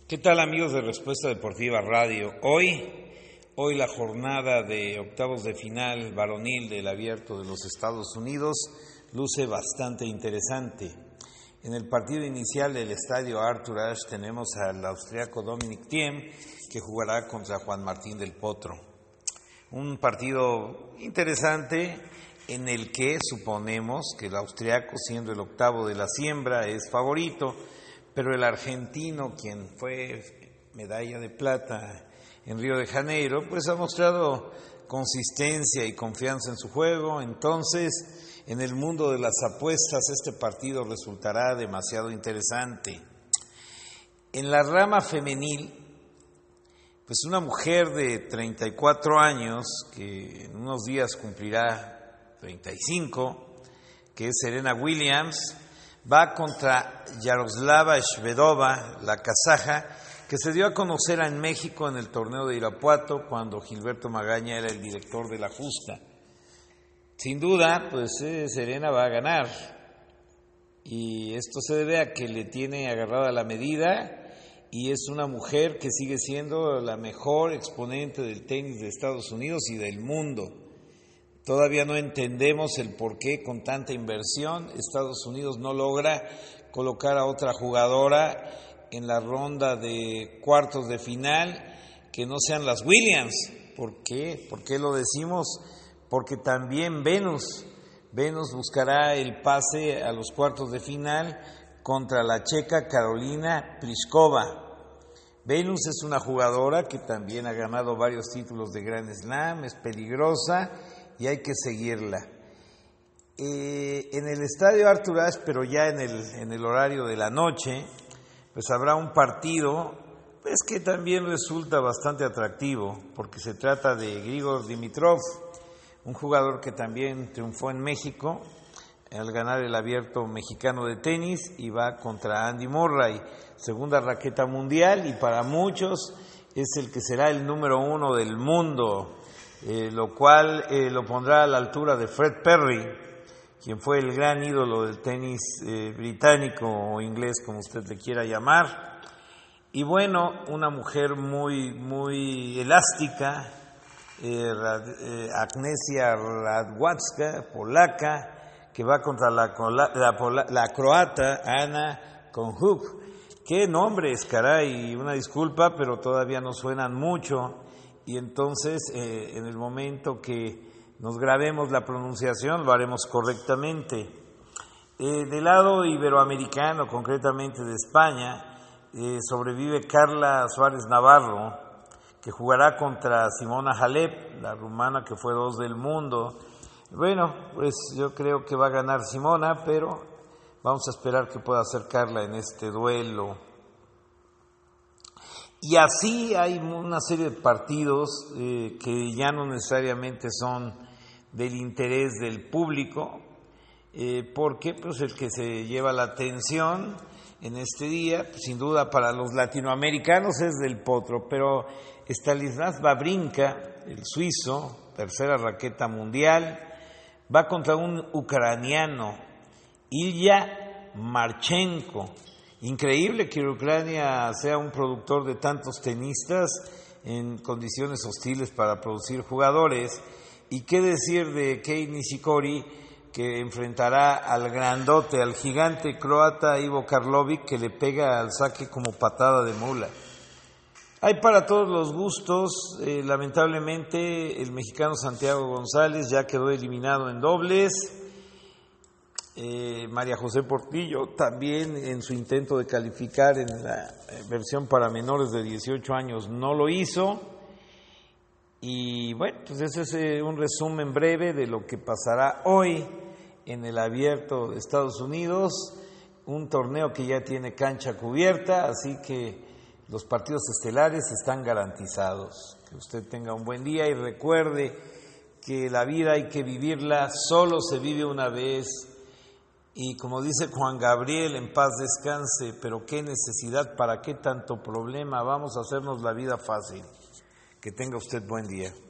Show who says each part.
Speaker 1: ¿Qué tal, amigos de Respuesta Deportiva Radio? Hoy la jornada de octavos de final varonil del Abierto de los Estados Unidos luce bastante interesante. En el partido inicial del estadio Arthur Ashe tenemos al austriaco Dominic Thiem, que jugará contra Juan Martín del Potro. Un partido interesante en el que suponemos que el austriaco, siendo el octavo de la siembra, es favorito, pero el argentino, quien fue medalla de plata en Río de Janeiro, pues ha mostrado consistencia y confianza en su juego. Entonces, en el mundo de las apuestas, este partido resultará demasiado interesante. En la rama femenil, pues una mujer de 34 años, que en unos días cumplirá 35, que es Serena Williams, va contra Yaroslava Shvedova, la kazaja, que se dio a conocer en México en el torneo de Irapuato cuando Gilberto Magaña era el director de la justa. Sin duda, pues Serena va a ganar, y esto se debe a que le tiene agarrada la medida y es una mujer que sigue siendo la mejor exponente del tenis de Estados Unidos y del mundo. Todavía no entendemos el por qué con tanta inversión Estados Unidos no logra colocar a otra jugadora en la ronda de cuartos de final que no sean las Williams. ¿Por qué? ¿Por qué lo decimos? Porque también Venus buscará el pase a los cuartos de final contra la checa Karolina Pliskova. Venus es una jugadora que también ha ganado varios títulos de Grand Slam, es peligrosa y hay que seguirla. En el estadio Arthur Ashe, pero ya en el horario de la noche, pues habrá un partido pues que también resulta bastante atractivo, porque se trata de Grigor Dimitrov, un jugador que también triunfó en México al ganar el Abierto Mexicano de tenis, y va contra Andy Murray, segunda raqueta mundial, y para muchos es el que será el número 1 del mundo, lo cual lo pondrá a la altura de Fred Perry, quien fue el gran ídolo del tenis británico o inglés, como usted le quiera llamar. Y bueno, una mujer muy elástica, Agnesia Radwanska, polaca, que va contra la croata Anna Konjuh. ¡Qué nombres, caray! Una disculpa, pero todavía no suenan mucho, y entonces en el momento que nos grabemos la pronunciación lo haremos correctamente. Del lado iberoamericano, concretamente de España, sobrevive Carla Suárez Navarro, que jugará contra Simona Halep, la rumana que fue 2 del mundo. Bueno, pues yo creo que va a ganar Simona, pero vamos a esperar que pueda hacer Carla en este duelo. Y así hay una serie de partidos que ya no necesariamente son del interés del público, porque pues el que se lleva la atención en este día, pues, sin duda para los latinoamericanos es del Potro, pero Stanislas Wawrinka, el suizo, tercera raqueta mundial, va contra un ucraniano, Ilya Marchenko. Increíble que Ucrania sea un productor de tantos tenistas en condiciones hostiles para producir jugadores. Y qué decir de Kei Nishikori, que enfrentará al grandote, al gigante croata Ivo Karlovic, que le pega al saque como patada de mula. Hay para todos los gustos. Lamentablemente el mexicano Santiago González ya quedó eliminado en dobles. María José Portillo también, en su intento de calificar en la versión para menores de 18 años, no lo hizo. Y bueno, pues ese es un resumen breve de lo que pasará hoy en el Abierto de Estados Unidos, un torneo que ya tiene cancha cubierta, así que los partidos estelares están garantizados. Que usted tenga un buen día y recuerde que la vida hay que vivirla, solo se vive una vez. Y como dice Juan Gabriel, en paz descanse, pero qué necesidad, para qué tanto problema, vamos a hacernos la vida fácil. Que tenga usted buen día.